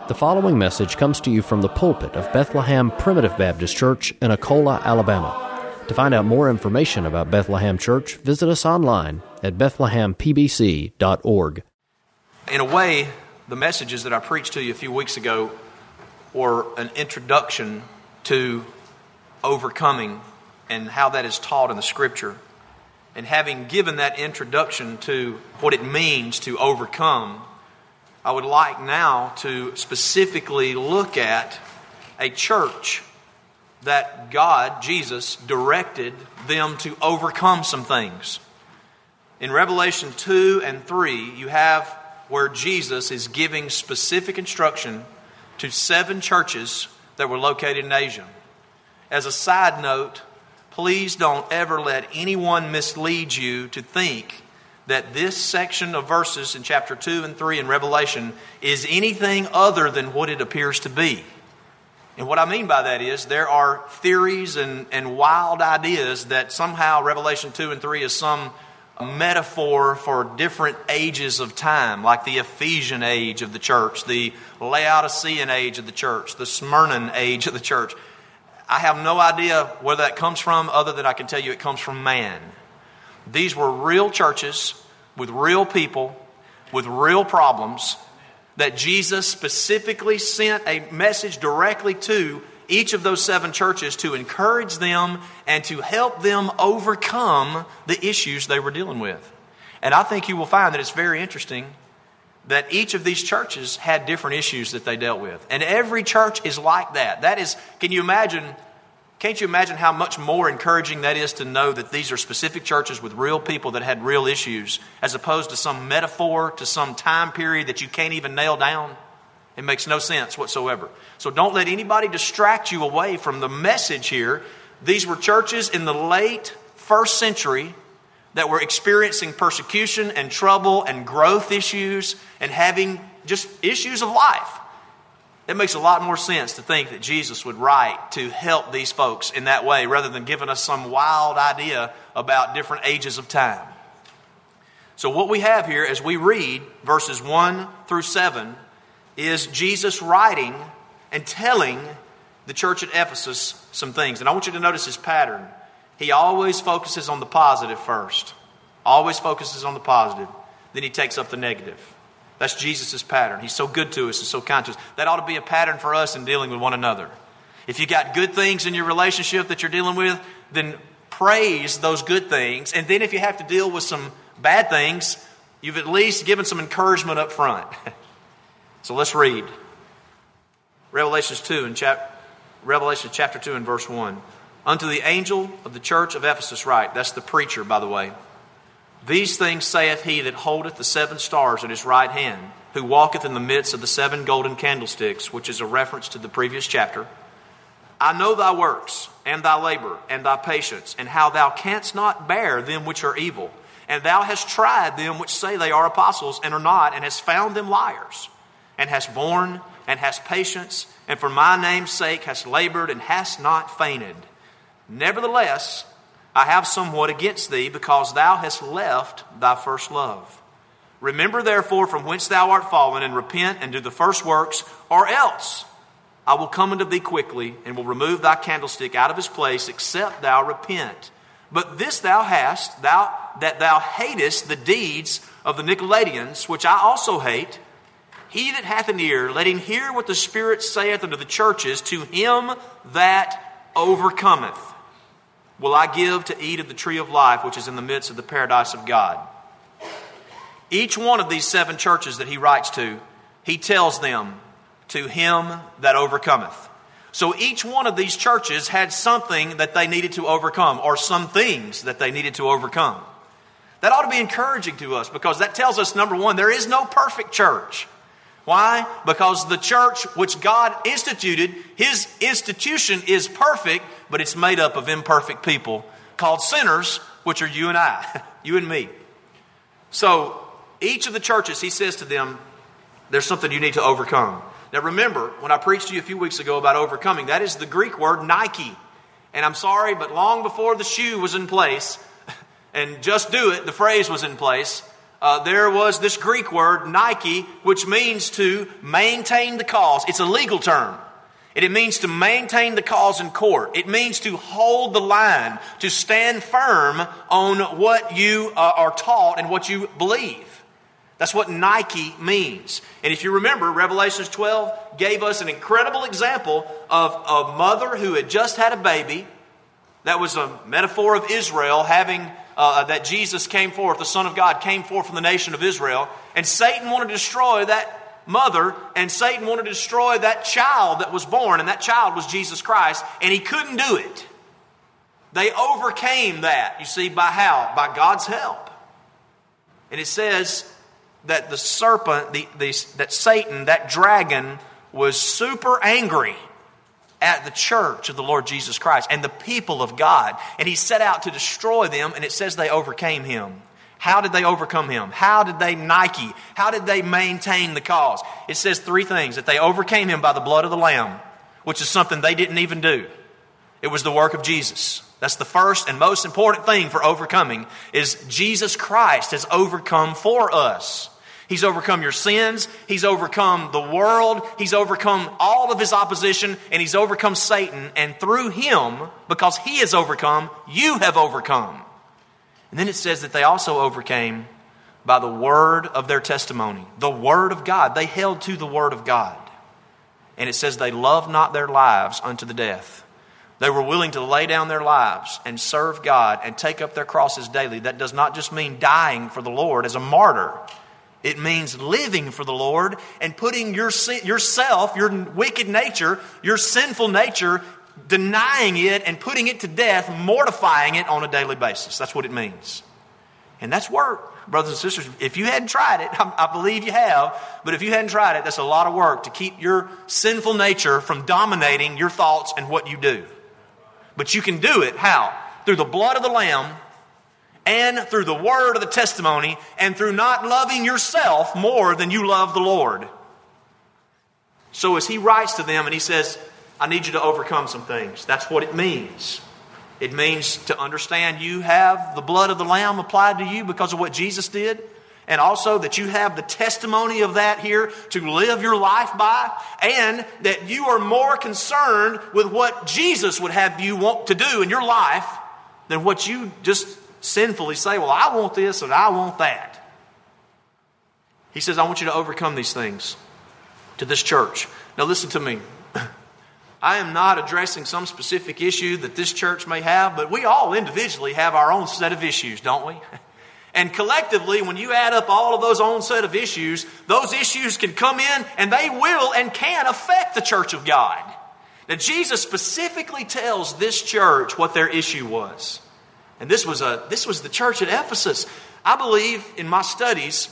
The following message comes to you from the pulpit of Bethlehem Primitive Baptist Church in Akola, Alabama. To find out more information about Bethlehem Church, visit us online at bethlehempbc.org. In a way, the messages that I preached to you a few weeks ago were an introduction to overcoming and how that is taught in the Scripture. And having given that introduction to what it means to overcome, I would like now to specifically look at a church that God, Jesus, directed them to overcome some things. In Revelation 2 and 3, you have where Jesus is giving specific instruction to 7 churches that were located in Asia. As a side note, please don't ever let anyone mislead you to think that this section of verses in chapter 2 and 3 in Revelation is anything other than what it appears to be. And what I mean by that is there are theories and wild ideas that somehow Revelation 2 and 3 is some metaphor for different ages of time, like the Ephesian age of the church, the Laodicean age of the church, the Smyrnan age of the church. I have no idea where that comes from, other than I can tell you it comes from man. These were real churches with real people with real problems that Jesus specifically sent a message directly to each of those 7 churches to encourage them and to help them overcome the issues they were dealing with. And I think you will find that it's very interesting that each of these churches had different issues that they dealt with. And every church is like that. That is, can't you imagine how much more encouraging that is to know that these are specific churches with real people that had real issues, as opposed to some metaphor, to some time period that you can't even nail down? It makes no sense whatsoever. So don't let anybody distract you away from the message here. These were churches in the late 1st century that were experiencing persecution and trouble and growth issues and having just issues of life. It makes a lot more sense to think that Jesus would write to help these folks in that way, rather than giving us some wild idea about different ages of time. So what we have here as we read verses 1 through 7 is Jesus writing and telling the church at Ephesus some things. And I want you to notice his pattern. He always focuses on the positive first. Always focuses on the positive. Then he takes up the negative. That's Jesus' pattern. He's so good to us and so kind to us. That ought to be a pattern for us in dealing with one another. If you got good things in your relationship that you're dealing with, then praise those good things. And then if you have to deal with some bad things, you've at least given some encouragement up front. So let's read. Revelation chapter 2 and verse 1. Unto the angel of the church of Ephesus write. That's the preacher, by the way. These things saith he that holdeth the 7 stars in his right hand, who walketh in the midst of the 7 golden candlesticks, which is a reference to the previous chapter. I know thy works, and thy labor, and thy patience, and how thou canst not bear them which are evil. And thou hast tried them which say they are apostles, and are not, and hast found them liars. And hast borne, and hast patience, and for my name's sake hast labored, and hast not fainted. Nevertheless, I have somewhat against thee, because thou hast left thy first love. Remember therefore from whence thou art fallen, and repent, and do the first works, or else I will come unto thee quickly, and will remove thy candlestick out of his place, except thou repent. But this thou hast, that thou hatest the deeds of the Nicolaitans, which I also hate. He that hath an ear, let him hear what the Spirit saith unto the churches. To him that overcometh will I give to eat of the tree of life, which is in the midst of the paradise of God. Each one of these 7 churches that he writes to, he tells them, to him that overcometh. So each one of these churches had something that they needed to overcome, or some things that they needed to overcome. That ought to be encouraging to us, because that tells us, number one, there is no perfect church. Why? Because the church which God instituted, his institution is perfect, but it's made up of imperfect people called sinners, which are you and I, you and me. So each of the churches, he says to them, there's something you need to overcome. Now remember, when I preached to you a few weeks ago about overcoming, that is the Greek word Nike. And I'm sorry, but long before the shoe was in place, and just do it, the phrase was in place, there was this Greek word, Nike, which means to maintain the cause. It's a legal term. It means to maintain the cause in court. It means to hold the line, to stand firm on what you are taught and what you believe. That's what Nike means. And if you remember, Revelation 12 gave us an incredible example of a mother who had just had a baby. That was a metaphor of Israel having that Jesus came forth, the Son of God came forth from the nation of Israel. And Satan wanted to destroy that mother, and Satan wanted to destroy that child that was born, and that child was Jesus Christ, and he couldn't do it. They overcame that, you see, by how? By God's help. And it says that the serpent, that Satan, that dragon, was super angry at the church of the Lord Jesus Christ and the people of God. And he set out to destroy them, and it says they overcame him. How did they overcome him? How did they Nike? How did they maintain the cause? It says three things. That they overcame him by the blood of the Lamb, which is something they didn't even do. It was the work of Jesus. That's the first and most important thing for overcoming, is Jesus Christ has overcome for us. He's overcome your sins. He's overcome the world. He's overcome all of his opposition, and he's overcome Satan. And through him, because he has overcome, you have overcome. And then it says that they also overcame by the word of their testimony. The word of God. They held to the word of God. And it says they loved not their lives unto the death. They were willing to lay down their lives and serve God and take up their crosses daily. That does not just mean dying for the Lord as a martyr. It means living for the Lord and putting yourself, your wicked nature, your sinful nature, denying it and putting it to death, mortifying it on a daily basis. That's what it means. And that's work, brothers and sisters. If you hadn't tried it, I believe you have, but if you hadn't tried it, that's a lot of work to keep your sinful nature from dominating your thoughts and what you do. But you can do it, how? Through the blood of the Lamb, and through the word of the testimony, and through not loving yourself more than you love the Lord. So as he writes to them and he says, I need you to overcome some things. That's what it means. It means to understand you have the blood of the Lamb applied to you because of what Jesus did. And also that you have the testimony of that here to live your life by. And that you are more concerned with what Jesus would have you want to do in your life than what you just sinfully say, well, I want this and I want that. He says, I want you to overcome these things to this church. Now listen to me. I am not addressing some specific issue that this church may have, but we all individually have our own set of issues, don't we? And collectively, when you add up all of those own set of issues, those issues can come in and they will and can affect the church of God. Now, Jesus specifically tells this church what their issue was. And this was the church at Ephesus. I believe in my studies,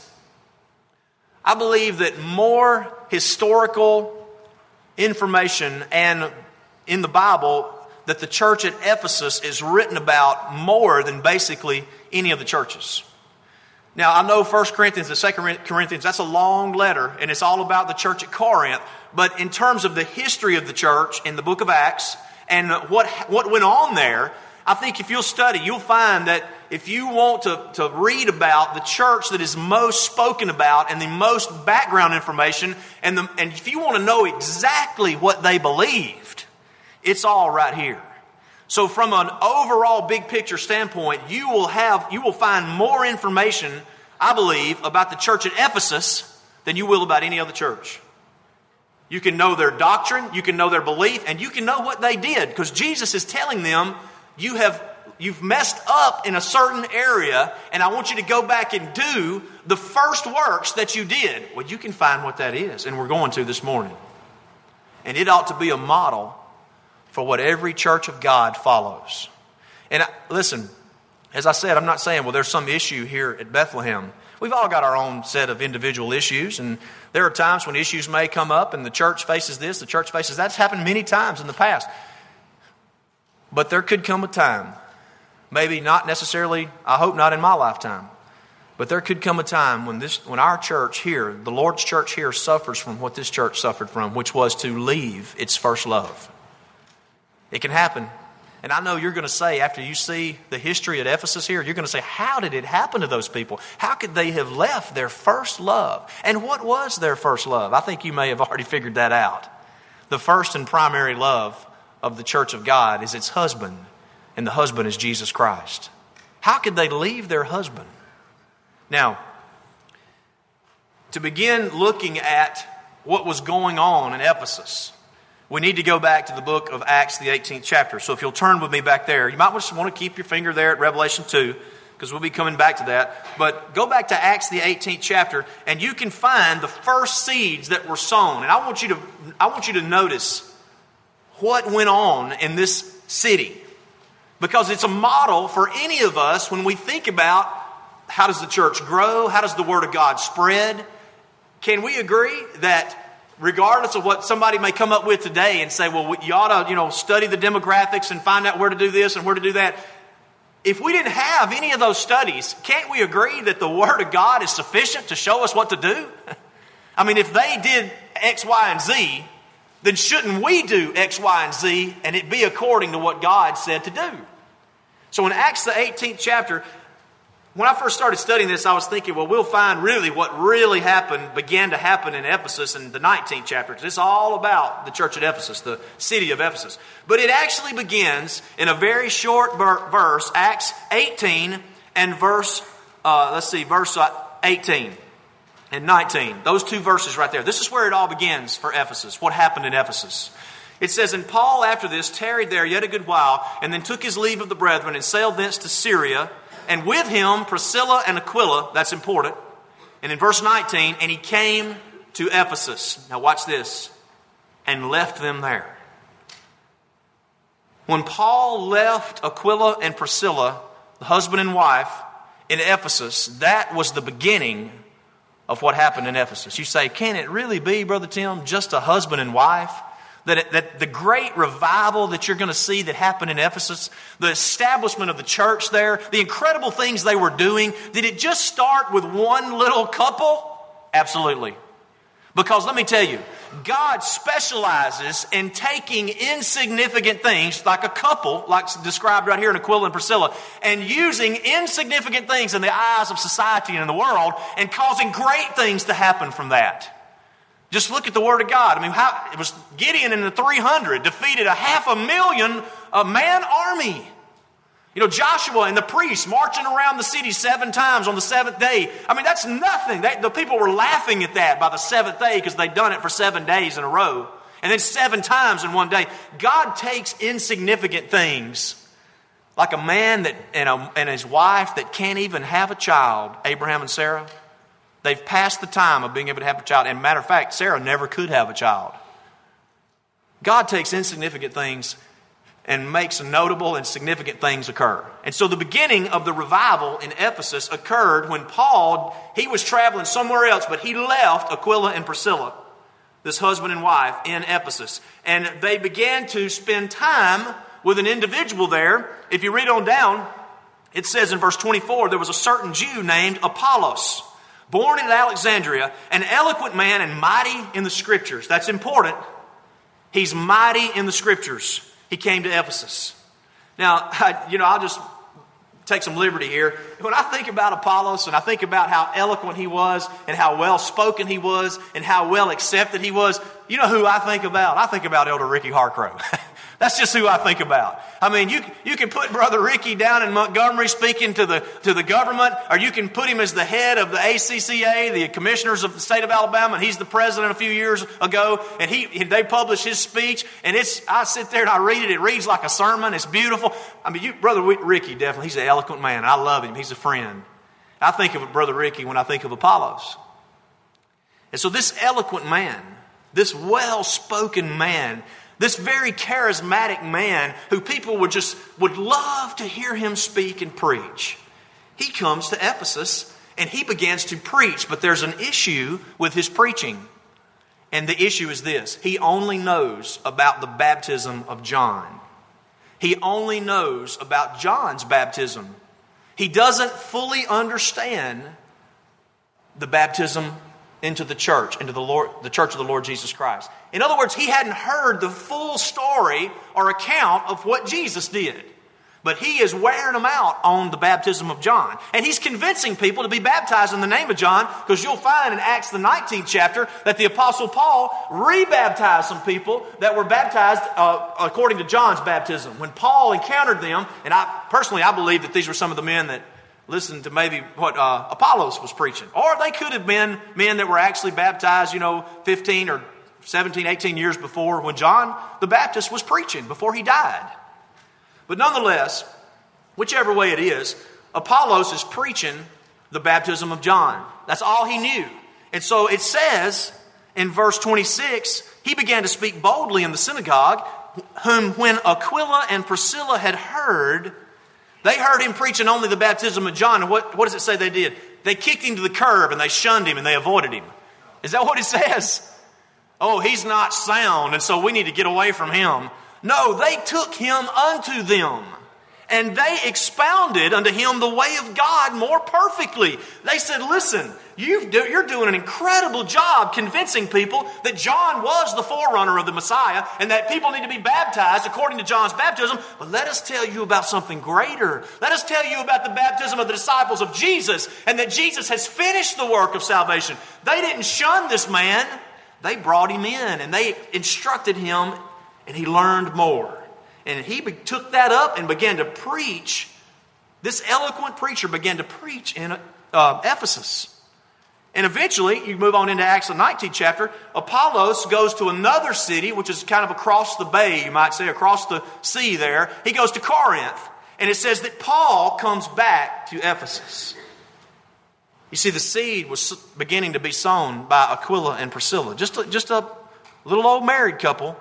I believe that more historical information and in the Bible that the church at Ephesus is written about more than basically any of the churches. Now, I know 1 Corinthians and 2 Corinthians, that's a long letter, and it's all about the church at Corinth. But in terms of the history of the church in the book of Acts and what went on there, I think if you'll study, you'll find that if you want to read about the church that is most spoken about and the most background information, and if you want to know exactly what they believed, it's all right here. So from an overall big picture standpoint, you will find more information, I believe, about the church at Ephesus than you will about any other church. You can know their doctrine, you can know their belief, and you can know what they did, because Jesus is telling them, you've messed up in a certain area, and I want you to go back and do the first works that you did. Well, you can find what that is, and we're going to this morning. And it ought to be a model for what every church of God follows. And listen, as I said, I'm not saying, well, there's some issue here at Bethlehem. We've all got our own set of individual issues, and there are times when issues may come up, and the church faces this, the church faces that. That's happened many times in the past. But there could come a time, maybe not necessarily, I hope not in my lifetime, but there could come a time when our church here, the Lord's church here, suffers from what this church suffered from, which was to leave its first love. It can happen. And I know you're going to say, after you see the history at Ephesus here, you're going to say, how did it happen to those people? How could they have left their first love? And what was their first love? I think you may have already figured that out. The first and primary love of the church of God is its husband, and the husband is Jesus Christ. How could they leave their husband? Now, to begin looking at what was going on in Ephesus, we need to go back to the book of Acts, the 18th chapter. So if you'll turn with me back there, you might just want to keep your finger there at Revelation 2, because we'll be coming back to that. But go back to Acts, the 18th chapter, and you can find the first seeds that were sown. And I want you to notice what went on in this city, because it's a model for any of us when we think about how does the church grow, how does the Word of God spread. Can we agree that regardless of what somebody may come up with today and say, well, you ought to, study the demographics and find out where to do this and where to do that. If we didn't have any of those studies, can't we agree that the Word of God is sufficient to show us what to do? I mean, if they did X, Y, and Z, then shouldn't we do X, Y, and Z and it be according to what God said to do? So in Acts, the 18th chapter, when I first started studying this, I was thinking, well, we'll find really what really began to happen in Ephesus in the 19th chapter. Because it's all about the church at Ephesus, the city of Ephesus. But it actually begins in a very short verse, Acts 18 and verse 18 and 19. Those two verses right there. This is where it all begins for Ephesus, what happened in Ephesus. It says, and Paul after this tarried there yet a good while, and then took his leave of the brethren and sailed thence to Syria, and with him Priscilla and Aquila, that's important. And in verse 19, and he came to Ephesus. Now watch this. And left them there. When Paul left Aquila and Priscilla, the husband and wife, in Ephesus, that was the beginning of what happened in Ephesus. You say, can it really be, Brother Tim, just a husband and wife? That the great revival that you're going to see that happened in Ephesus, the establishment of the church there, the incredible things they were doing, did it just start with one little couple? Absolutely. Because let me tell you, God specializes in taking insignificant things, like a couple, like described right here in Aquila and Priscilla, and using insignificant things in the eyes of society and in the world, and causing great things to happen from that. Just look at the Word of God. I mean, it was Gideon in the 300 defeated a 500,000 man army. Joshua and the priests marching around the city 7 times on the 7th day. I mean, that's nothing. The people were laughing at that by the 7th day because they'd done it for 7 days in a row. And then 7 times in one day. God takes insignificant things, like a man and his wife that can't even have a child, Abraham and Sarah. They've passed the time of being able to have a child. And matter of fact, Sarah never could have a child. God takes insignificant things and makes notable and significant things occur. And so the beginning of the revival in Ephesus occurred when Paul, he was traveling somewhere else, but he left Aquila and Priscilla, this husband and wife, in Ephesus. And they began to spend time with an individual there. If you read on down, it says in verse 24, there was a certain Jew named Apollos, born in Alexandria, an eloquent man and mighty in the Scriptures. That's important. He's mighty in the Scriptures. He came to Ephesus. Now, I'll just take some liberty here. When I think about Apollos and I think about how eloquent he was and how well spoken he was and how well accepted he was, you know who I think about? I think about Elder Ricky Harcrow. That's just who I think about. I mean, you can put Brother Ricky down in Montgomery speaking to the government, or you can put him as the head of the ACCA, the commissioners of the state of Alabama, and he's the president a few years ago, and they publish his speech, and I sit there and I read it. It reads like a sermon. It's beautiful. I mean, Brother Ricky, definitely, he's an eloquent man. I love him. He's a friend. I think of Brother Ricky when I think of Apollos. And so this eloquent man, this well-spoken man, this very charismatic man who people would love to hear him speak and preach. He comes to Ephesus and he begins to preach, but there's an issue with his preaching. And the issue is this: he only knows about the baptism of John. He only knows about John's baptism. He doesn't fully understand the baptism into the church, into the church of the Lord Jesus Christ. In other words, he hadn't heard the full story or account of what Jesus did. But he is wearing them out on the baptism of John. And he's convincing people to be baptized in the name of John, because you'll find in Acts the 19th chapter that the Apostle Paul rebaptized some people that were baptized according to John's baptism. When Paul encountered them, and I believe that these were some of the men that listened to maybe what Apollos was preaching. Or they could have been men that were actually baptized, 15 or 17, 18 years before when John the Baptist was preaching, before he died. But nonetheless, whichever way it is, Apollos is preaching the baptism of John. That's all he knew. And so it says in verse 26, he began to speak boldly in the synagogue, whom when Aquila and Priscilla had heard, they heard him preaching only the baptism of John. And what does it say they did? They kicked him to the curb and they shunned him and they avoided him. Is that what it says? Oh, he's not sound, and so we need to get away from him. No, they took him unto them, and they expounded unto him the way of God more perfectly. They said, listen, you're doing an incredible job convincing people that John was the forerunner of the Messiah and that people need to be baptized according to John's baptism. But let us tell you about something greater. Let us tell you about the baptism of the disciples of Jesus, and that Jesus has finished the work of salvation. They didn't shun this man. They brought him in and they instructed him, and he learned more. And he took that up and began to preach. This eloquent preacher began to preach in Ephesus. And eventually, you move on into Acts the 19th chapter, Apollos goes to another city, which is kind of across the bay, you might say, across the sea there. He goes to Corinth. And it says that Paul comes back to Ephesus. You see, the seed was beginning to be sown by Aquila and Priscilla. Just a little old married couple.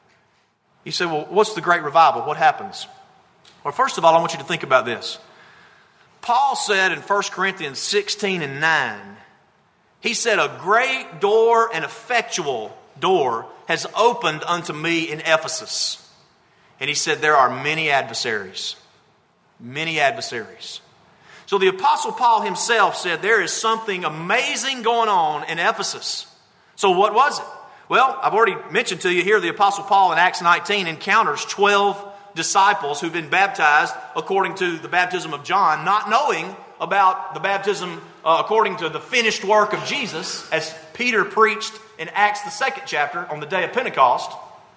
You say, well, what's the great revival? What happens? Well, first of all, I want you to think about this. Paul said in 1 Corinthians 16 and 9, he said, a great door and effectual door has opened unto me in Ephesus. And he said, there are many adversaries. Many adversaries. So the Apostle Paul himself said, there is something amazing going on in Ephesus. So what was it? Well, I've already mentioned to you here, the Apostle Paul in Acts 19 encounters 12 disciples who've been baptized according to the baptism of John, not knowing about the baptism according to the finished work of Jesus, as Peter preached in Acts the 2nd chapter on the day of Pentecost.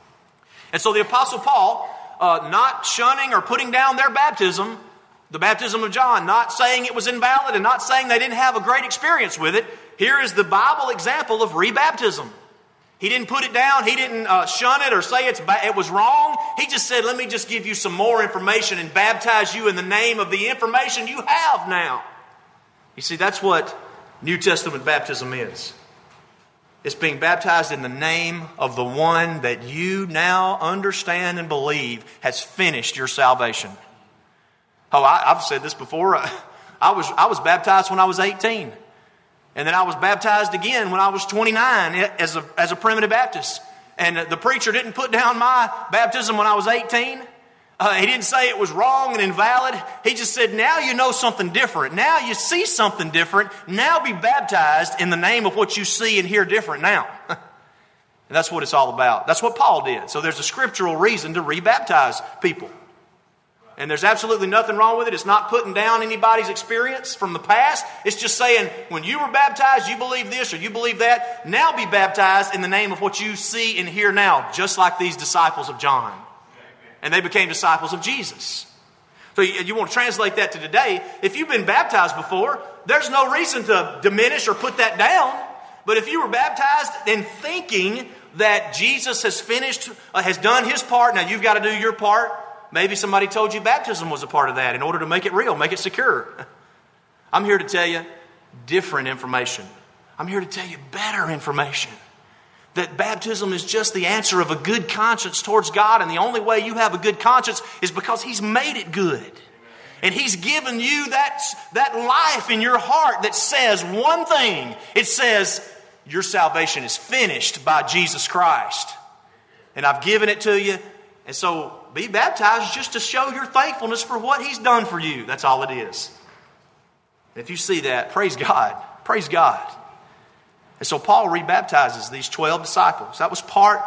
And so the Apostle Paul, not shunning or putting down their baptism, the baptism of John, not saying it was invalid and not saying they didn't have a great experience with it, here is the Bible example of rebaptism. He didn't put it down. He didn't shun it or say it was wrong. He just said, let me just give you some more information and baptize you in the name of the information you have now. You see, that's what New Testament baptism is. It's being baptized in the name of the one that you now understand and believe has finished your salvation. Oh, I've said this before. I was baptized when I was 18. And then I was baptized again when I was 29 as a primitive Baptist. And the preacher didn't put down my baptism when I was 18. He didn't say it was wrong and invalid. He just said, now you know something different. Now you see something different. Now be baptized in the name of what you see and hear different now. And that's what it's all about. That's what Paul did. So there's a scriptural reason to rebaptize people. And there's absolutely nothing wrong with it. It's not putting down anybody's experience from the past. It's just saying, when you were baptized, you believe this or you believe that. Now be baptized in the name of what you see and hear now, just like these disciples of John. And they became disciples of Jesus. So you want to translate that to today. If you've been baptized before, there's no reason to diminish or put that down. But if you were baptized and thinking that Jesus has finished, has done his part, now you've got to do your part. Maybe somebody told you baptism was a part of that in order to make it real, make it secure. I'm here to tell you different information. I'm here to tell you better information. That baptism is just the answer of a good conscience towards God, and the only way you have a good conscience is because He's made it good. And He's given you that life in your heart that says one thing. It says, your salvation is finished by Jesus Christ. And I've given it to you. And so be baptized just to show your thankfulness for what He's done for you. That's all it is. And if you see that, praise God. Praise God. And so Paul rebaptizes these 12 disciples. That was part,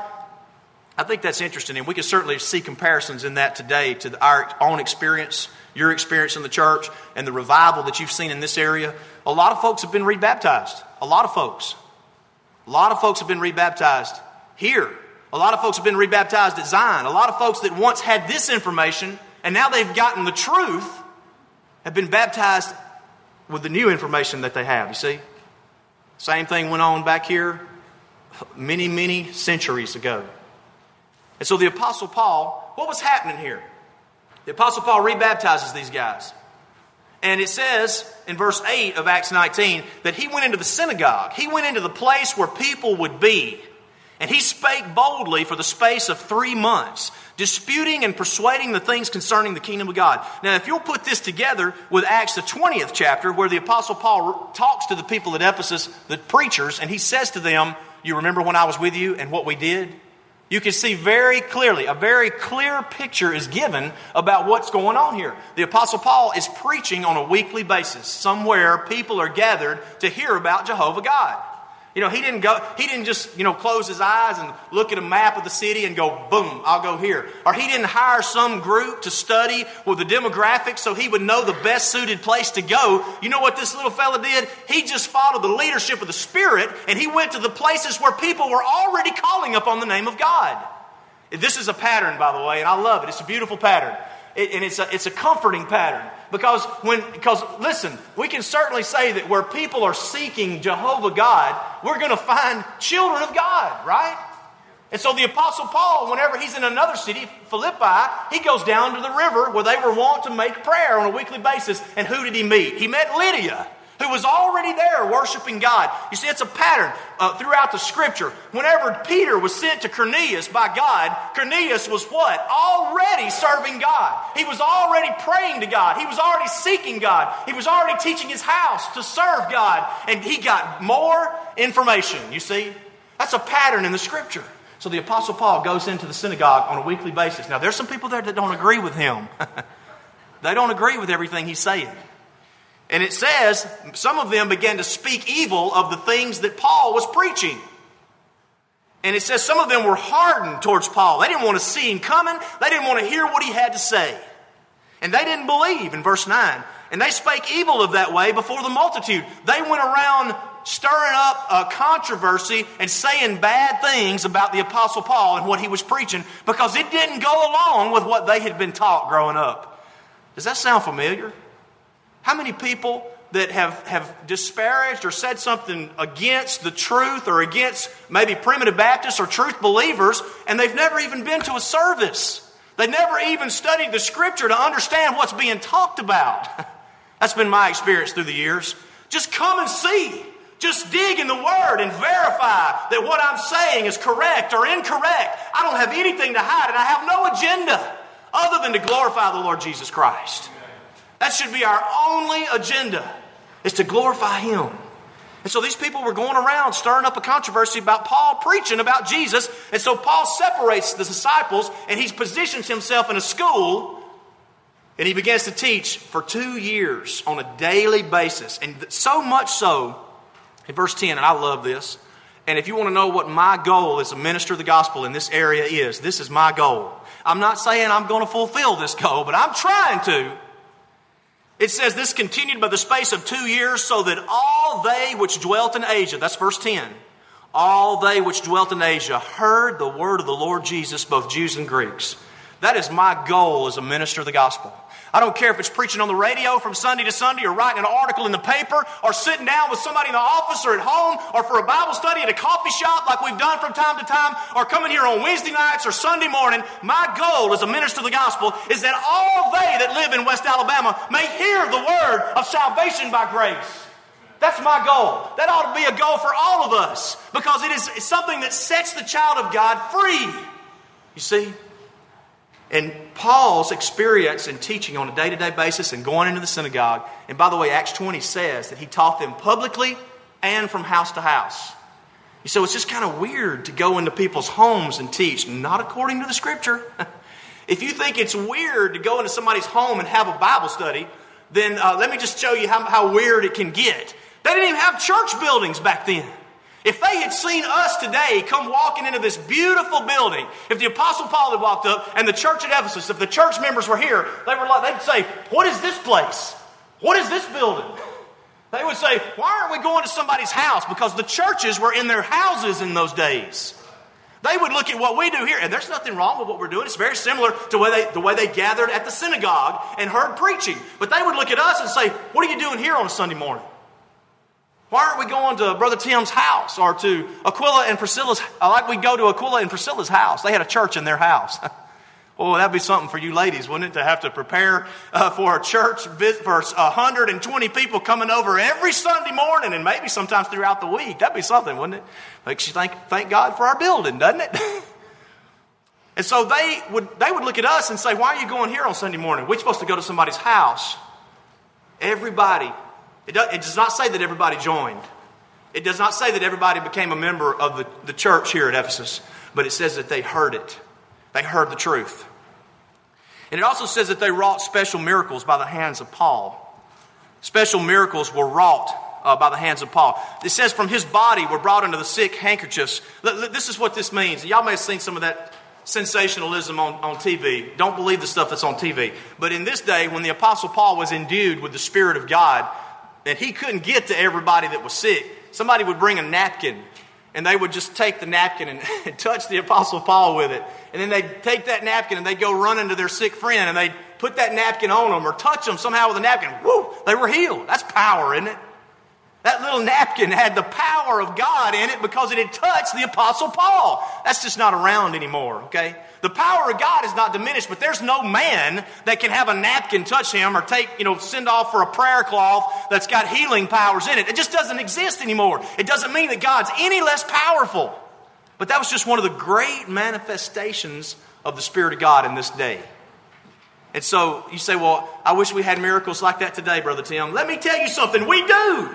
I think that's interesting, and we can certainly see comparisons in that today to our own experience, your experience in the church, and the revival that you've seen in this area. A lot of folks have been rebaptized. A lot of folks. A lot of folks have been rebaptized here. A lot of folks have been rebaptized at Zion. A lot of folks that once had this information, and now they've gotten the truth, have been baptized with the new information that they have, you see? Same thing went on back here many, many centuries ago. And so the Apostle Paul, what was happening here? The Apostle Paul rebaptizes these guys. And it says in verse 8 of Acts 19 that he went into the synagogue. He went into the place where people would be. And he spake boldly for the space of 3 months, disputing and persuading the things concerning the kingdom of God. Now, if you'll put this together with Acts the 20th chapter, where the Apostle Paul talks to the people at Ephesus, the preachers, and he says to them, you remember when I was with you and what we did? You can see very clearly, a very clear picture is given about what's going on here. The Apostle Paul is preaching on a weekly basis. Somewhere people are gathered to hear about Jehovah God. He didn't just, close his eyes and look at a map of the city and go, boom, I'll go here. Or he didn't hire some group to study with the demographics so he would know the best suited place to go. You know what this little fella did? He just followed the leadership of the Spirit, and he went to the places where people were already calling upon the name of God. This is a pattern, by the way, and I love it. It's a beautiful pattern. And it's a comforting pattern. Because listen, we can certainly say that where people are seeking Jehovah God, we're going to find children of God, right? And so the Apostle Paul, whenever he's in another city, Philippi, he goes down to the river where they were wont to make prayer on a weekly basis. And who did he meet? He met Lydia, who was already there worshiping God. You see, it's a pattern throughout the Scripture. Whenever Peter was sent to Cornelius by God, Cornelius was what? Already serving God. He was already praying to God. He was already seeking God. He was already teaching his house to serve God. And he got more information, you see. That's a pattern in the Scripture. So the Apostle Paul goes into the synagogue on a weekly basis. Now, there's some people there that don't agree with him. They don't agree with everything he's saying. And it says, some of them began to speak evil of the things that Paul was preaching. And it says some of them were hardened towards Paul. They didn't want to see him coming. They didn't want to hear what he had to say. And they didn't believe in verse 9. And they spake evil of that way before the multitude. They went around stirring up a controversy and saying bad things about the Apostle Paul and what he was preaching because it didn't go along with what they had been taught growing up. Does that sound familiar? How many people that have disparaged or said something against the truth or against maybe primitive Baptists or truth believers, and they've never even been to a service? They've never even studied the Scripture to understand what's being talked about. That's been my experience through the years. Just come and see. Just dig in the Word and verify that what I'm saying is correct or incorrect. I don't have anything to hide, and I have no agenda other than to glorify the Lord Jesus Christ. That should be our only agenda, is to glorify Him. And so these people were going around stirring up a controversy about Paul preaching about Jesus. And so Paul separates the disciples and he positions himself in a school and he begins to teach for 2 years on a daily basis. And so much so, in verse 10, and I love this, and if you want to know what my goal as a minister of the gospel in this area is, this is my goal. I'm not saying I'm going to fulfill this goal, but I'm trying to. It says this continued by the space of 2 years, so that all they which dwelt in Asia, that's verse 10, all they which dwelt in Asia heard the word of the Lord Jesus, both Jews and Greeks. That is my goal as a minister of the gospel. I don't care if it's preaching on the radio from Sunday to Sunday or writing an article in the paper or sitting down with somebody in the office or at home or for a Bible study at a coffee shop like we've done from time to time or coming here on Wednesday nights or Sunday morning. My goal as a minister of the gospel is that all they that live in West Alabama may hear the word of salvation by grace. That's my goal. That ought to be a goal for all of us because it is something that sets the child of God free. You see? And Paul's experience in teaching on a day-to-day basis and going into the synagogue, and by the way, Acts 20 says that he taught them publicly and from house to house. So it's just kind of weird to go into people's homes and teach, not according to the Scripture. If you think it's weird to go into somebody's home and have a Bible study, then let me just show you how weird it can get. They didn't even have church buildings back then. If they had seen us today come walking into this beautiful building, if the Apostle Paul had walked up and the church at Ephesus, if the church members were here, they'd say, what is this place? What is this building? They would say, why aren't we going to somebody's house? Because the churches were in their houses in those days. They would look at what we do here, and there's nothing wrong with what we're doing. It's very similar to the way they gathered at the synagogue and heard preaching. But they would look at us and say, what are you doing here on a Sunday morning? Why aren't we going to Brother Tim's house or to Aquila and Priscilla's, like we go to Aquila and Priscilla's house? They had a church in their house. Oh, that'd be something for you ladies, wouldn't it, to have to prepare for a church visit for 120 people coming over every Sunday morning and maybe sometimes throughout the week. That'd be something, wouldn't it? Makes you thank God for our building, doesn't it? And so they would look at us and say, why are you going here on Sunday morning? We're supposed to go to somebody's house. Everybody. It does not say that everybody joined. It does not say that everybody became a member of the church here at Ephesus. But it says that they heard it. They heard the truth. And it also says that they wrought special miracles by the hands of Paul. Special miracles were wrought by the hands of Paul. It says from his body were brought unto the sick handkerchiefs. This is what this means. Y'all may have seen some of that sensationalism on TV. Don't believe the stuff that's on TV. But in this day, when the Apostle Paul was endued with the Spirit of God, and he couldn't get to everybody that was sick, somebody would bring a napkin, and they would just take the napkin and touch the Apostle Paul with it. And then they'd take that napkin and they'd go running to their sick friend and they'd put that napkin on them or touch them somehow with a napkin. Woo! They were healed. That's power, isn't it? That little napkin had the power of God in it because it had touched the Apostle Paul. That's just not around anymore, okay? The power of God is not diminished, but there's no man that can have a napkin touch him or send off for a prayer cloth that's got healing powers in it. It just doesn't exist anymore. It doesn't mean that God's any less powerful. But that was just one of the great manifestations of the Spirit of God in this day. And so you say, well, I wish we had miracles like that today, Brother Tim. Let me tell you something. We do.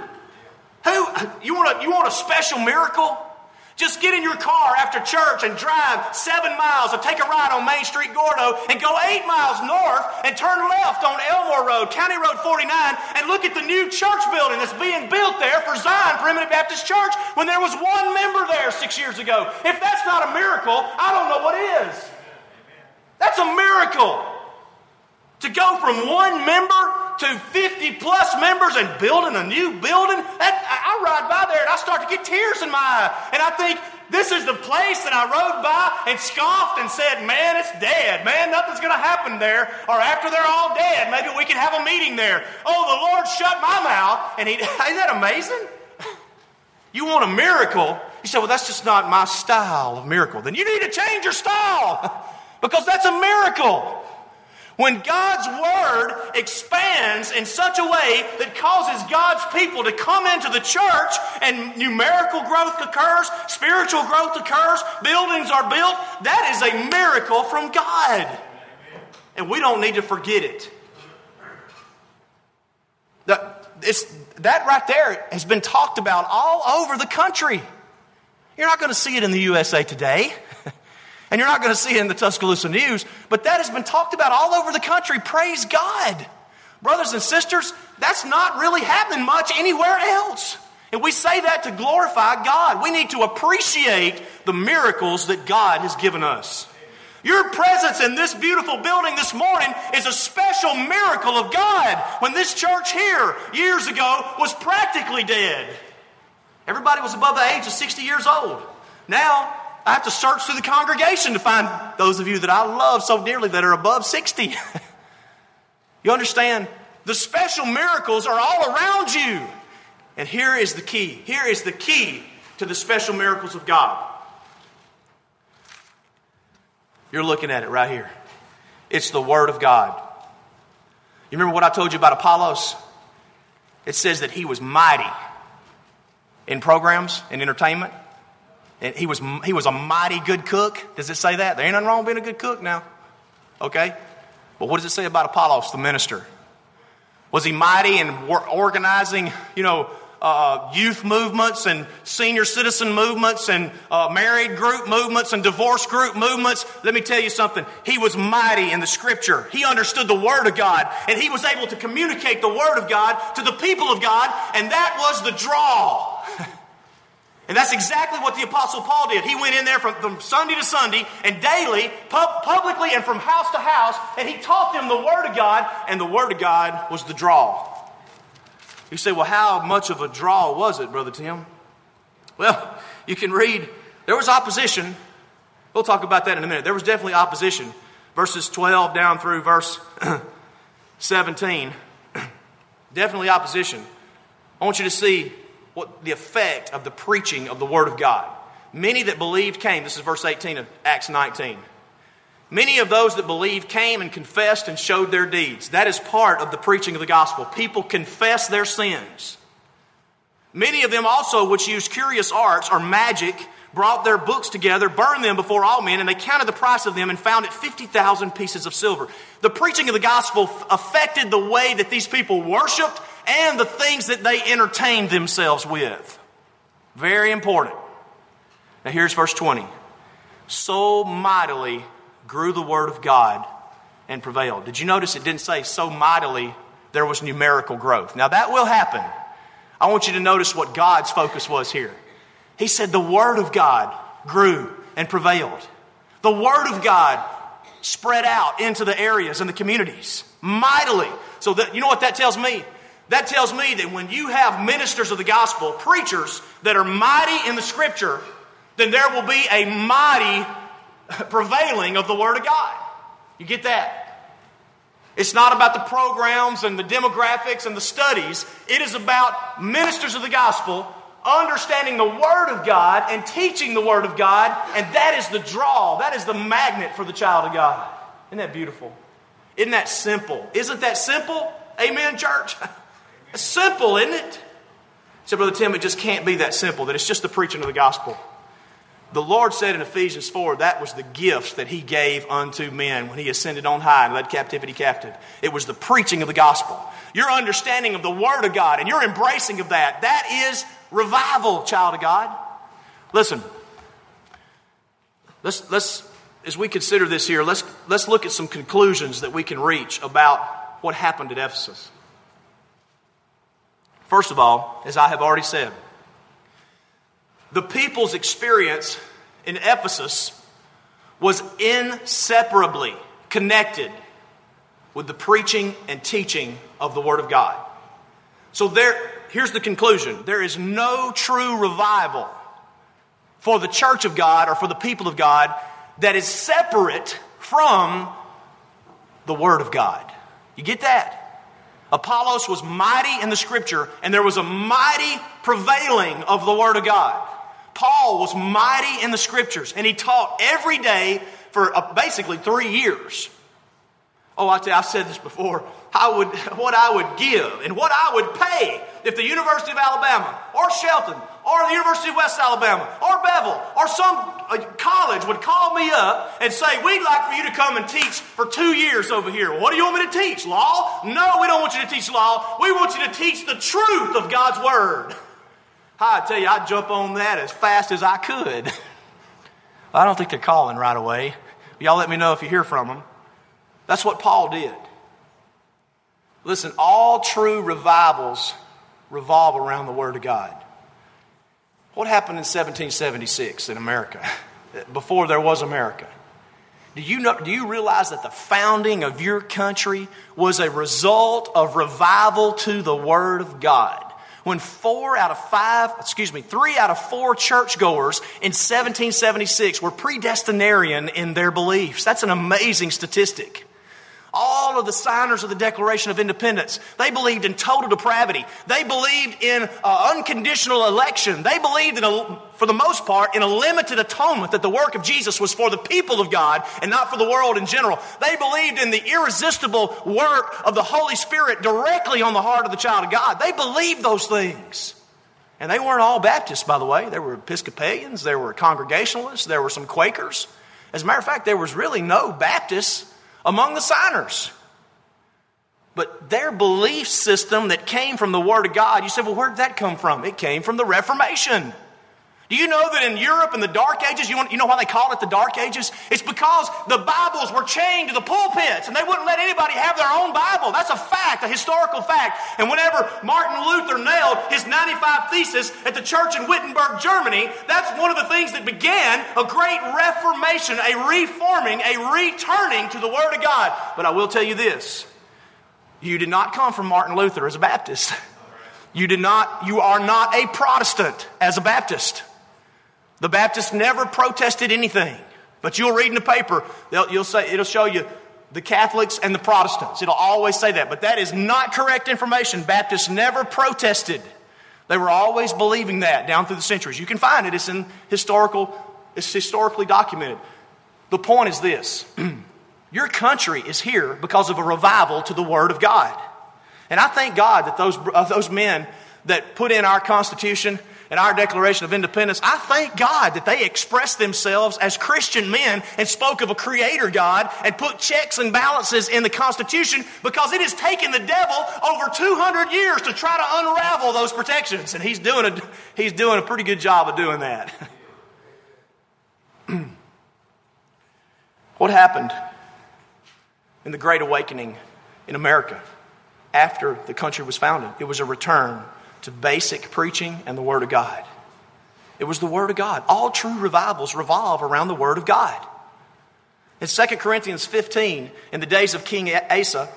You want a special miracle? Just get in your car after church and drive 7 miles or take a ride on Main Street, Gordo, and go 8 miles north and turn left on Elmore Road, County Road 49, and look at the new church building that's being built there for Zion Primitive Baptist Church when there was one member there 6 years ago. If that's not a miracle, I don't know what is. That's a miracle. To go from one member to 50 plus members and building a new building, I ride by there and I start to get tears in my eye. And I think, this is the place that I rode by and scoffed and said, man, it's dead. Man, nothing's going to happen there. Or after they're all dead, maybe we can have a meeting there. Oh, the Lord shut my mouth. And isn't that amazing? You want a miracle? You say, well, that's just not my style of miracle. Then you need to change your style because that's a miracle. When God's Word expands in such a way that causes God's people to come into the church and numerical growth occurs, spiritual growth occurs, buildings are built, that is a miracle from God. And we don't need to forget it. That right there has been talked about all over the country. You're not going to see it in the USA Today. And you're not going to see it in the Tuscaloosa News, but that has been talked about all over the country. Praise God. Brothers and sisters, that's not really happening much anywhere else. And we say that to glorify God. We need to appreciate the miracles that God has given us. Your presence in this beautiful building this morning is a special miracle of God. When this church here years ago was practically dead. Everybody was above the age of 60 years old. Now, I have to search through the congregation to find those of you that I love so dearly that are above 60. You understand? The special miracles are all around you. And here is the key. Here is the key to the special miracles of God. You're looking at it right here. It's the Word of God. You remember what I told you about Apollos? It says that he was mighty in programs and entertainment. And he was a mighty good cook. Does it say that? There ain't nothing wrong with being a good cook now. Okay? But what does it say about Apollos, the minister? Was he mighty in organizing, youth movements and senior citizen movements and married group movements and divorce group movements? Let me tell you something. He was mighty in the Scripture. He understood the Word of God. And he was able to communicate the Word of God to the people of God. And that was the draw. And that's exactly what the Apostle Paul did. He went in there from Sunday to Sunday and daily, publicly and from house to house, and he taught them the Word of God, and the Word of God was the draw. You say, well, how much of a draw was it, Brother Tim? Well, you can read, there was opposition. We'll talk about that in a minute. There was definitely opposition. Verses 12 down through verse 17. Definitely opposition. I want you to see what the effect of the preaching of the Word of God. Many that believed came. This is verse 18 of Acts 19. Many of those that believed came and confessed and showed their deeds. That is part of the preaching of the gospel. People confess their sins. Many of them also, which used curious arts or magic, brought their books together, burned them before all men, and they counted the price of them and found it 50,000 pieces of silver. The preaching of the gospel affected the way that these people worshiped and the things that they entertained themselves with. Very important. Now here's verse 20. So mightily grew the word of God and prevailed. Did you notice it didn't say so mightily there was numerical growth? Now that will happen. I want you to notice what God's focus was here. He said the Word of God grew and prevailed. The Word of God spread out into the areas and the communities mightily. So that, you know what that tells me? That tells me that when you have ministers of the gospel, preachers that are mighty in the Scripture, then there will be a mighty prevailing of the Word of God. You get that? It's not about the programs and the demographics and the studies. It is about ministers of the gospel understanding the Word of God and teaching the Word of God, and that is the draw. That is the magnet for the child of God. Isn't that beautiful? Isn't that simple? Isn't that simple? Amen, church? It's simple, isn't it? So, Brother Tim, it just can't be that simple, that it's just the preaching of the gospel. The Lord said in Ephesians 4, that was the gifts that He gave unto men when He ascended on high and led captivity captive. It was the preaching of the gospel. Your understanding of the Word of God and your embracing of that, that is revival, child of God. Listen, let's as we consider this here, let's look at some conclusions that we can reach about what happened at Ephesus. First of all, as I have already said, the people's experience in Ephesus was inseparably connected with the preaching and teaching of the Word of God. So here's the conclusion. There is no true revival for the church of God or for the people of God that is separate from the Word of God. You get that? Apollos was mighty in the Scripture, and there was a mighty prevailing of the Word of God. Paul was mighty in the Scriptures, and he taught every day for basically 3 years. Oh, I tell you, I've said this before. What I would give and what I would pay if the University of Alabama or Shelton or the University of West Alabama or Bevel or some college would call me up and say, we'd like for you to come and teach for 2 years over here. What do you want me to teach? Law? No, we don't want you to teach law. We want you to teach the truth of God's Word. I tell you, I'd jump on that as fast as I could. I don't think they're calling right away. Y'all let me know if you hear from them. That's what Paul did. Listen, all true revivals revolve around the Word of God. What happened in 1776 in America, before there was America? Do you realize that the founding of your country was a result of revival to the Word of God? When 3 out of 4 churchgoers in 1776 were predestinarian in their beliefs. That's an amazing statistic. All of the signers of the Declaration of Independence, they believed in total depravity. They believed in unconditional election. They believed, for the most part, in a limited atonement, that the work of Jesus was for the people of God and not for the world in general. They believed in the irresistible work of the Holy Spirit directly on the heart of the child of God. They believed those things. And they weren't all Baptists, by the way. There were Episcopalians, there were Congregationalists, there were some Quakers. As a matter of fact, there was really no Baptists among the signers. But their belief system that came from the Word of God, you say, well, where did that come from? It came from the Reformation. Do you know that in Europe in the Dark Ages, you know why they call it the Dark Ages? It's because the Bibles were chained to the pulpits and they wouldn't let anybody have their own Bible. That's a fact, a historical fact. And whenever Martin Luther nailed his 95 Thesis at the church in Wittenberg, Germany, that's one of the things that began a great reformation, a reforming, a returning to the Word of God. But I will tell you this, you did not come from Martin Luther as a Baptist. You are not a Protestant as a Baptist. The Baptists never protested anything. But you'll read in the paper, it'll show you the Catholics and the Protestants. It'll always say that. But that is not correct information. Baptists never protested. They were always believing that down through the centuries. You can find it. It's historically documented. The point is this. Your country is here because of a revival to the Word of God. And I thank God that those men that put in our Constitution and our Declaration of Independence, I thank God that they expressed themselves as Christian men and spoke of a Creator God and put checks and balances in the Constitution, because it has taken the devil over 200 years to try to unravel those protections. And he's doing a pretty good job of doing that. What happened in the Great Awakening in America after the country was founded? It was a return to basic preaching and the Word of God. It was the Word of God. All true revivals revolve around the Word of God. In 2 Corinthians 15, in the days of King Asa,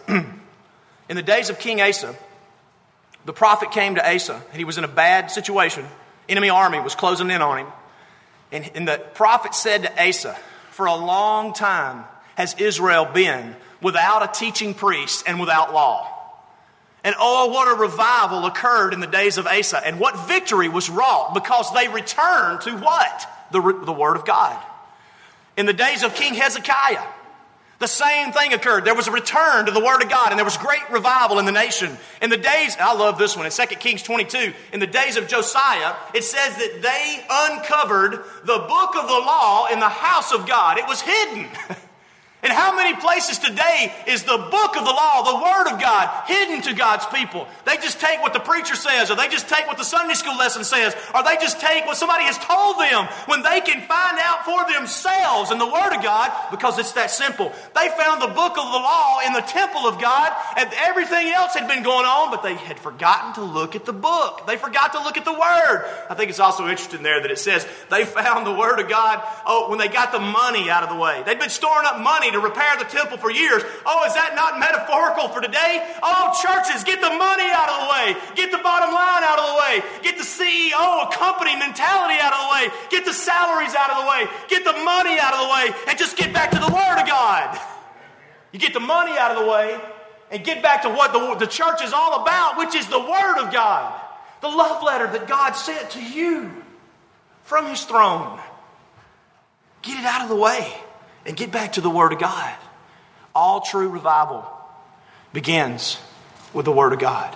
the prophet came to Asa, and he was in a bad situation. Enemy army was closing in on him. And the prophet said to Asa, for a long time has Israel been without a teaching priest and without law. And oh, what a revival occurred in the days of Asa. And what victory was wrought because they returned to what? The Word of God. In the days of King Hezekiah, the same thing occurred. There was a return to the Word of God, and there was great revival in the nation. In the days, I love this one, in 2 Kings 22, in the days of Josiah, it says that they uncovered the book of the law in the house of God. It was hidden. And how many places today is the book of the law, the Word of God, hidden to God's people? They just take what the preacher says, or they just take what the Sunday school lesson says, or they just take what somebody has told them, when they can find out for themselves in the Word of God, because it's that simple. They found the book of the law in the temple of God, and everything else had been going on, but they had forgotten to look at the book. They forgot to look at the Word. I think it's also interesting there that it says they found the Word of God when they got the money out of the way. They'd been storing up money to repair the temple for years. Oh, is that not metaphorical for today? Oh, churches, get the money out of the way. Get the bottom line out of the way. Get the CEO, company mentality out of the way. Get the salaries out of the way. Get the money out of the way, and just get back to the Word of God. You get the money out of the way and get back to what the church is all about, which is the Word of God. The love letter that God sent to you from His throne. Get it out of the way and get back to the Word of God. All true revival begins with the Word of God.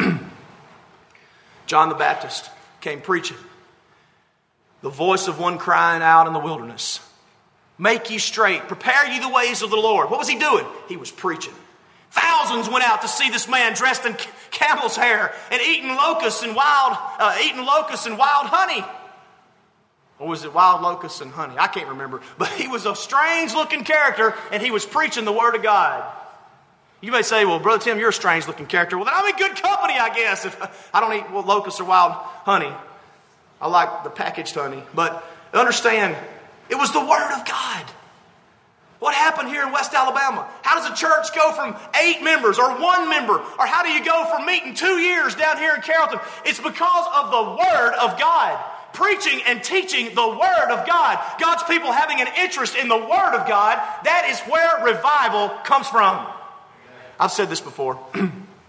John the Baptist came preaching. The voice of one crying out in the wilderness. Make ye straight, prepare ye the ways of the Lord. What was he doing? He was preaching. Thousands went out to see this man dressed in camel's hair and eating locusts and wild honey. Or was it wild locusts and honey? I can't remember. But he was a strange-looking character, and he was preaching the Word of God. You may say, well, Brother Tim, you're a strange-looking character. Well, then I'm in good company, I guess. If I don't eat locusts or wild honey. I like the packaged honey. But understand, it was the Word of God. What happened here in West Alabama? How does a church go from 8 members or 1 member? Or how do you go from meeting 2 years down here in Carrollton? It's because of the Word of God. Preaching and teaching the Word of God. God's people having an interest in the Word of God. That is where revival comes from. I've said this before. You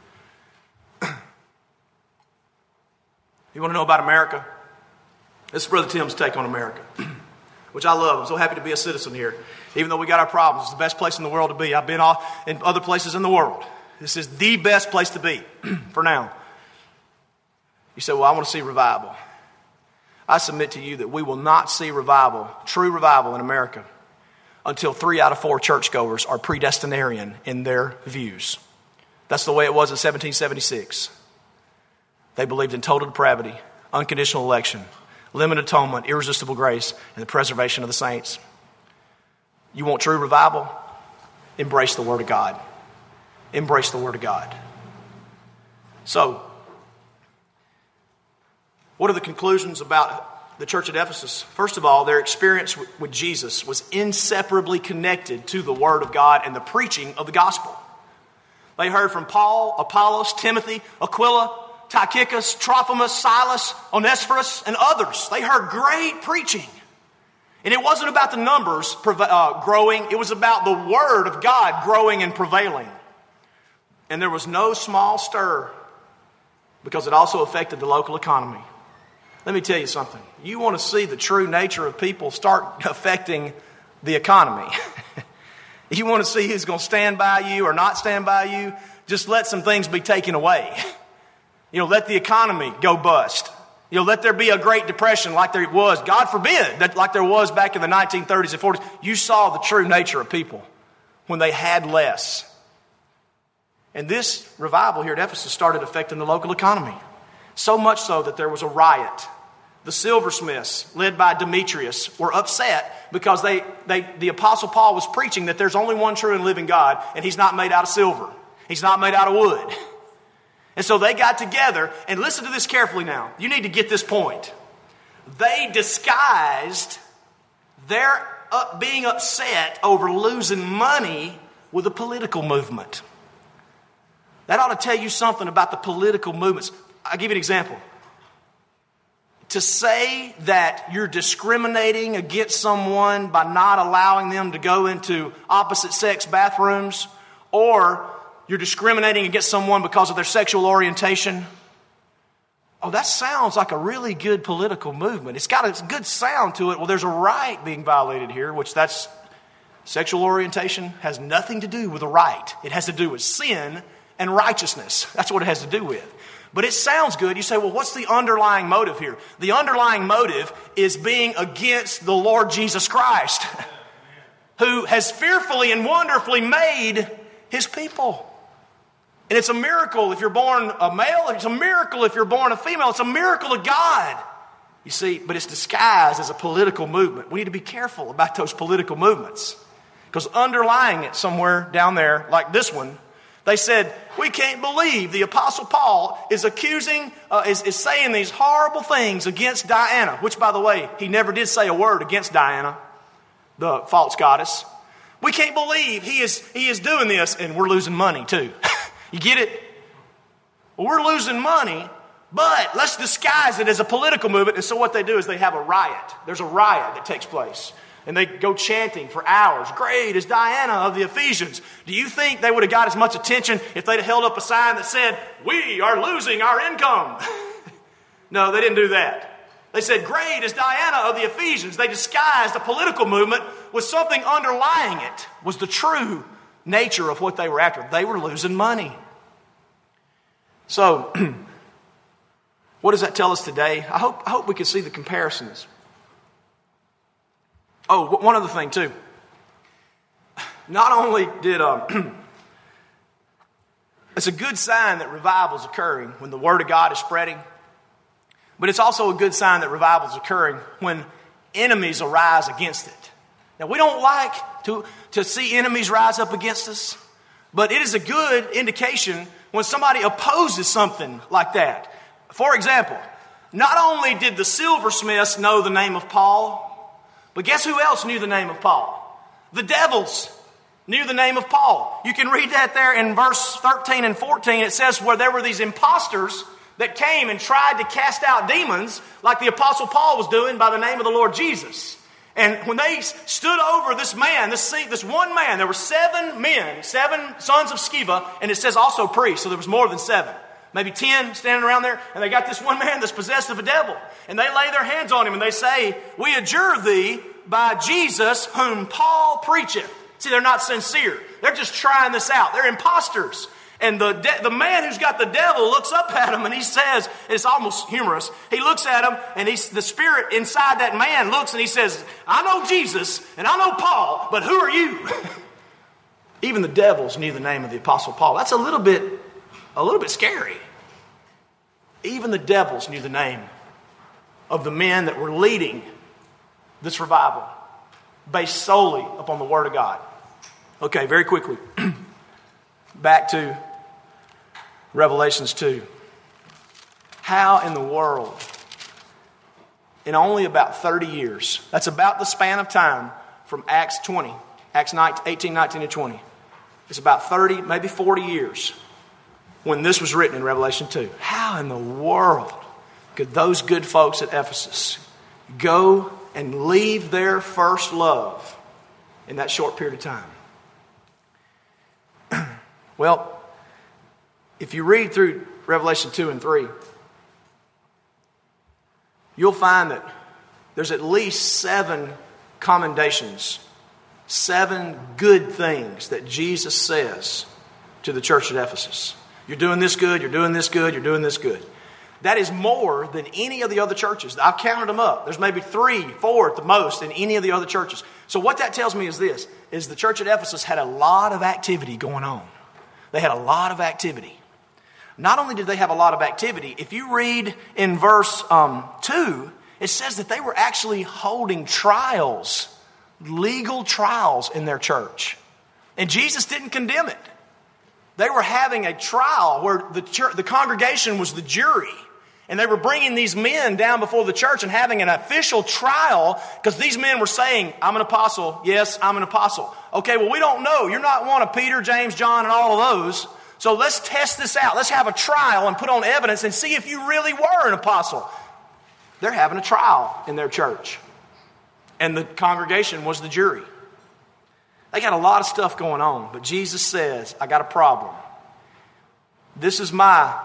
want to know about America? This is Brother Tim's take on America, which I love. I'm so happy to be a citizen here. Even though we got our problems, it's the best place in the world to be. I've been in other places in the world. This is the best place to be for now. You say, well, I want to see revival. I submit to you that we will not see revival, true revival in America, until 3 out of 4 churchgoers are predestinarian in their views. That's the way it was in 1776. They believed in total depravity, unconditional election. limited atonement, irresistible grace, and the preservation of the saints. You want true revival? Embrace the Word of God. Embrace the Word of God. So, what are the conclusions about the church at Ephesus? First of all, their experience with Jesus was inseparably connected to the Word of God and the preaching of the gospel. They heard from Paul, Apollos, Timothy, Aquila, Tychicus, Trophimus, Silas, Onesiphorus, and others. They heard great preaching. And it wasn't about the numbers growing. It was about the Word of God growing and prevailing. And there was no small stir because it also affected the local economy. Let me tell you something. You want to see the true nature of people start affecting the economy. You want to see who's going to stand by you or not stand by you, just let some things be taken away. Let the economy go bust. Let there be a Great Depression like there was, God forbid, that like there was back in the 1930s and 40s. You saw the true nature of people when they had less. And this revival here at Ephesus started affecting the local economy. So much so that there was a riot. The silversmiths, led by Demetrius, were upset because the Apostle Paul was preaching that there's only one true and living God, and He's not made out of silver. He's not made out of wood. And so they got together, and listen to this carefully now. You need to get this point. They disguised their being upset over losing money with a political movement. That ought to tell you something about the political movements. I'll give you an example. To say that you're discriminating against someone by not allowing them to go into opposite sex bathrooms, or you're discriminating against someone because of their sexual orientation. Oh, that sounds like a really good political movement. It's got a good sound to it. Well, there's a right being violated here, which that's sexual orientation has nothing to do with a right. It has to do with sin and righteousness. That's what it has to do with. But it sounds good. You say, well, what's the underlying motive here? The underlying motive is being against the Lord Jesus Christ, who has fearfully and wonderfully made His people. And it's a miracle if you're born a male. It's a miracle if you're born a female. It's a miracle of God. You see, but it's disguised as a political movement. We need to be careful about those political movements. Because underlying it somewhere down there, like this one, they said, we can't believe the Apostle Paul is accusing, is saying these horrible things against Diana. Which, by the way, he never did say a word against Diana, the false goddess. We can't believe he is doing this, and we're losing money too. You get it? Well, we're losing money, but let's disguise it as a political movement. And so what they do is they have a riot. There's a riot that takes place. And they go chanting for hours. Great is Diana of the Ephesians. Do you think they would have got as much attention if they'd have held up a sign that said, we are losing our income? No, they didn't do that. They said, great is Diana of the Ephesians. They disguised a political movement with something underlying it was the true nature of what they were after. They were losing money. So, what does that tell us today? I hope we can see the comparisons. Oh, one other thing too. Not only did it's a good sign that revival is occurring when the Word of God is spreading, but it's also a good sign that revival is occurring when enemies arise against it. Now, we don't like to see enemies rise up against us, but it is a good indication when somebody opposes something like that. For example, not only did the silversmiths know the name of Paul, but guess who else knew the name of Paul? The devils knew the name of Paul. You can read that there in verse 13 and 14. It says where there were these imposters that came and tried to cast out demons like the Apostle Paul was doing by the name of the Lord Jesus. And when they stood over this man, this one man, there were 7 men, 7 sons of Sceva, and it says also priests, so there was more than 7. Maybe 10 standing around there, and they got this one man that's possessed of a devil. And they lay their hands on him, and they say, we adjure thee by Jesus whom Paul preacheth. See, they're not sincere. They're just trying this out. They're imposters. And the man who's got the devil looks up at him, and he says, it's almost humorous. He looks at him, and the spirit inside that man looks, and he says, I know Jesus, and I know Paul, but who are you? Even the devils knew the name of the Apostle Paul. That's a little bit scary. Even the devils knew the name of the men that were leading this revival based solely upon the Word of God. Okay, very quickly. Back to Revelations 2. How in the world, in only about 30 years, that's about the span of time from Acts 20, Acts 18, 19, and 20. It's about 30, maybe 40 years when this was written in Revelation 2. How in the world could those good folks at Ephesus go and leave their first love in that short period of time? Well, if you read through Revelation 2 and 3, you'll find that there's at least 7 commendations, 7 good things that Jesus says to the church at Ephesus. You're doing this good, you're doing this good, you're doing this good. That is more than any of the other churches. I've counted them up. There's maybe 3, 4 at the most in any of the other churches. So what that tells me is this, is the church at Ephesus had a lot of activity going on. They had a lot of activity. Not only did they have a lot of activity, if you read in verse 2, it says that they were actually holding trials, legal trials in their church. And Jesus didn't condemn it. They were having a trial where the congregation was the jury. And they were bringing these men down before the church and having an official trial because these men were saying, I'm an apostle. Yes, I'm an apostle. Okay, well, we don't know. You're not one of Peter, James, John, and all of those. So let's test this out. Let's have a trial and put on evidence and see if you really were an apostle. They're having a trial in their church. And the congregation was the jury. They got a lot of stuff going on. But Jesus says, I got a problem. This is my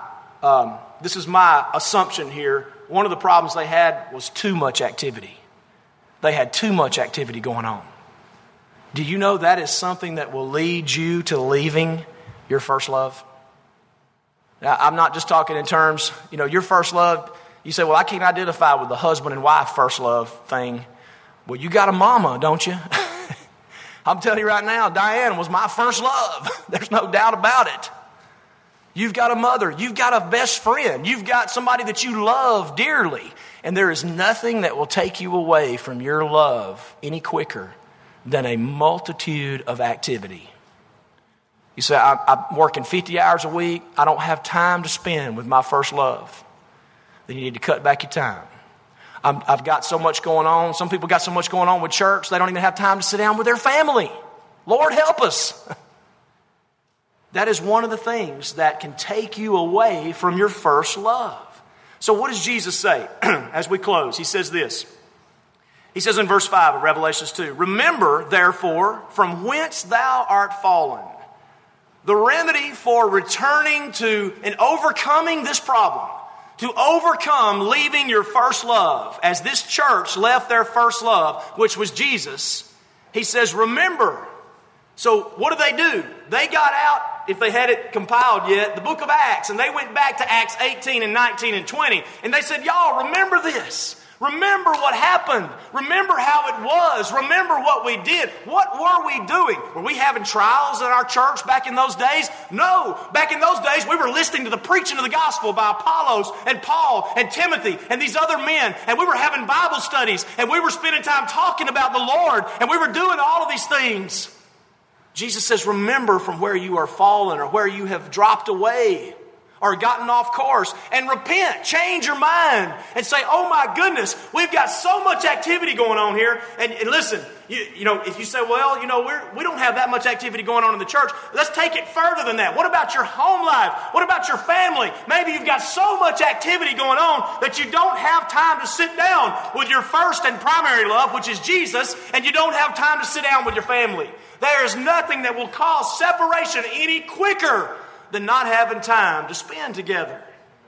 assumption here. One of the problems they had was too much activity. They had too much activity going on. Do you know that is something that will lead you to leaving your first love? Now, I'm not just talking in terms, your first love. You say, well, I can't identify with the husband and wife first love thing. Well, you got a mama, don't you? I'm telling you right now, Diane was my first love. There's no doubt about it. You've got a mother. You've got a best friend. You've got somebody that you love dearly. And there is nothing that will take you away from your love any quicker than a multitude of activity. You say, I'm working 50 hours a week. I don't have time to spend with my first love. Then you need to cut back your time. I've got so much going on. Some people got so much going on with church, they don't even have time to sit down with their family. Lord, help us. That is one of the things that can take you away from your first love. So what does Jesus say as we close? He says this. He says in verse 5 of Revelations 2, remember, therefore, from whence thou art fallen. The remedy for returning to and overcoming this problem, to overcome leaving your first love, as this church left their first love, which was Jesus, he says, remember. So what do? They got out, if they had it compiled yet, the book of Acts, and they went back to Acts 18 and 19 and 20, and they said, y'all, remember this. Remember what happened. Remember how it was. Remember what we did. What were we doing? Were we having trials in our church back in those days? No. Back in those days, we were listening to the preaching of the gospel by Apollos and Paul and Timothy and these other men. And we were having Bible studies. And we were spending time talking about the Lord. And we were doing all of these things. Jesus says, remember from where you are fallen or where you have dropped away or gotten off course, and repent, change your mind, and say, oh my goodness, we've got so much activity going on here. And listen, you know, if you say, well, we don't have that much activity going on in the church, let's take it further than that. What about your home life? What about your family? Maybe you've got so much activity going on that you don't have time to sit down with your first and primary love, which is Jesus, and you don't have time to sit down with your family. There is nothing that will cause separation any quicker than not having time to spend together.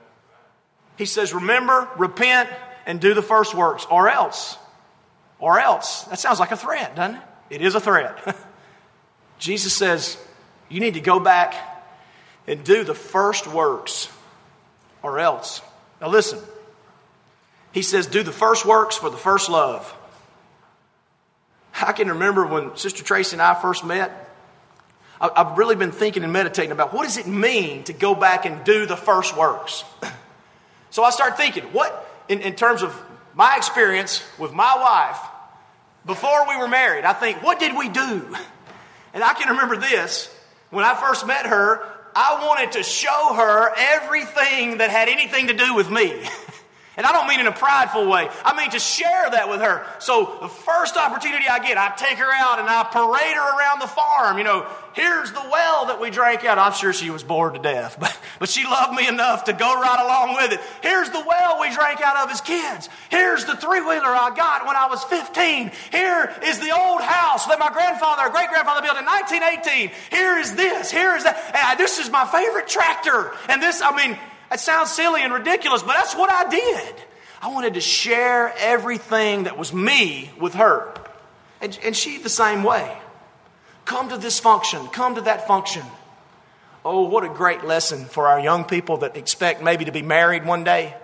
He says, remember, repent, and do the first works, or else. Or else. That sounds like a threat, doesn't it? It is a threat. Jesus says, you need to go back and do the first works, or else. Now listen. He says, do the first works for the first love. I can remember when Sister Tracy and I first met, I've really been thinking and meditating about what does it mean to go back and do the first works. So I started thinking, what in terms of my experience with my wife before we were married, I think, what did we do? And I can remember this. When I first met her, I wanted to show her everything that had anything to do with me. And I don't mean in a prideful way. I mean to share that with her. So the first opportunity I get, I take her out and I parade her around the farm. Here's the well that we drank out. I'm sure she was bored to death, but she loved me enough to go right along with it. Here's the well we drank out of as kids. Here's the three-wheeler I got when I was 15. Here is the old house that my great-grandfather built in 1918. Here is this. Here is that. And this is my favorite tractor. And this, it sounds silly and ridiculous, but that's what I did. I wanted to share everything that was me with her. And she the same way. Come to this function. Come to that function. Oh, what a great lesson for our young people that expect maybe to be married one day.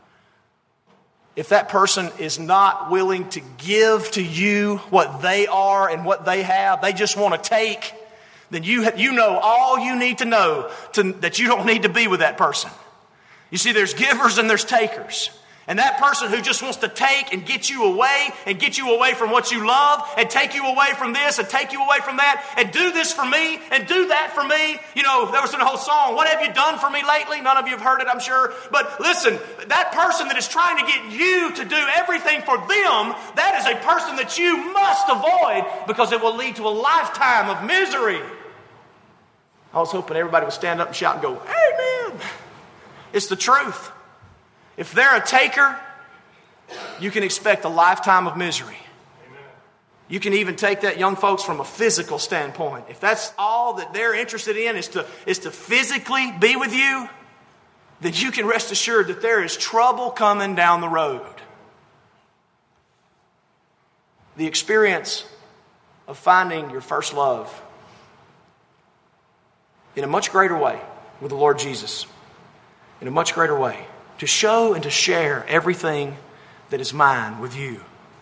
If that person is not willing to give to you what they are and what they have, they just want to take, then you know all you need to know that you don't need to be with that person. You see, there's givers and there's takers. And that person who just wants to take and get you away from what you love and take you away from this and take you away from that and do this for me and do that for me. There was a whole song, what have you done for me lately? None of you have heard it, I'm sure. But listen, that person that is trying to get you to do everything for them, that is a person that you must avoid because it will lead to a lifetime of misery. I was hoping everybody would stand up and shout and go, amen. It's the truth. If they're a taker, you can expect a lifetime of misery. Amen. You can even take that, young folks, from a physical standpoint. If that's all that they're interested in is to physically be with you, then you can rest assured that there is trouble coming down the road. The experience of finding your first love in a much greater way with the Lord Jesus, in a much greater way, to show and to share everything that is mine with you.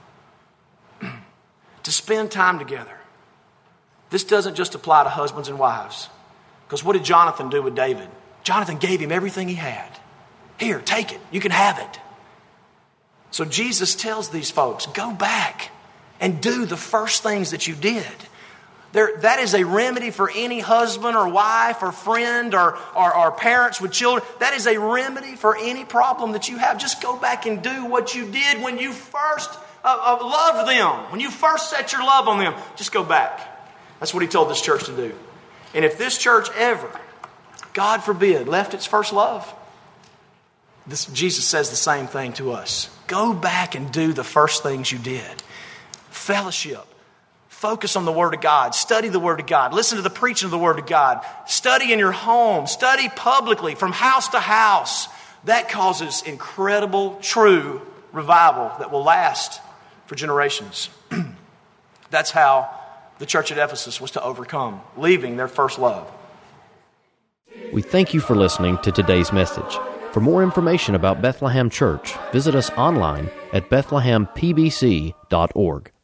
To spend time together. This doesn't just apply to husbands and wives. Because what did Jonathan do with David? Jonathan gave him everything he had. Here, take it. You can have it. So Jesus tells these folks, go back and do the first things that you did. That is a remedy for any husband or wife or friend or parents with children. That is a remedy for any problem that you have. Just go back and do what you did when you first loved them. When you first set your love on them. Just go back. That's what he told this church to do. And if this church ever, God forbid, left its first love, Jesus says the same thing to us. Go back and do the first things you did. Fellowship. Focus on the Word of God. Study the Word of God. Listen to the preaching of the Word of God. Study in your home. Study publicly from house to house. That causes incredible, true revival that will last for generations. That's how the church at Ephesus was to overcome, leaving their first love. We thank you for listening to today's message. For more information about Bethlehem Church, visit us online at bethlehempbc.org.